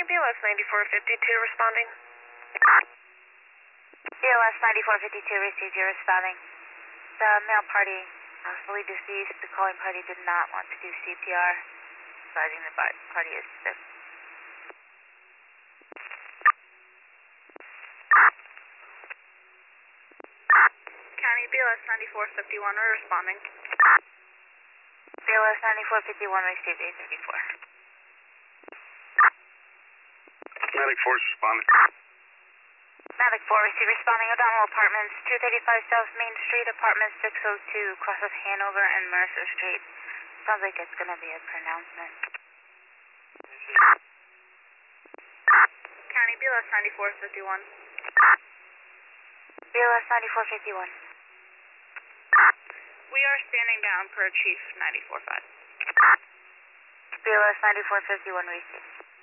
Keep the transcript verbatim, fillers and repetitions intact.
B L S ninety-four fifty-two responding. B L S ninety-four fifty-two received, you're responding. The male party, uh, fully deceased. The calling party did not want to do C P R. Advising the party is sick. County B L S ninety-four fifty-one, we're responding. B L S ninety-four fifty-one received, eight thirty-four. Medic four responding. Medic four received, responding. O'Donnell Apartments, two thirty-five South Main Street, apartment six oh two, crosses Hanover and Mercer Street. Sounds like it's going to be a pronouncement. County B L S ninety-four fifty-one. B L S ninety-four fifty-one. We are standing down per Chief ninety-four five. B L S ninety-four fifty-one received.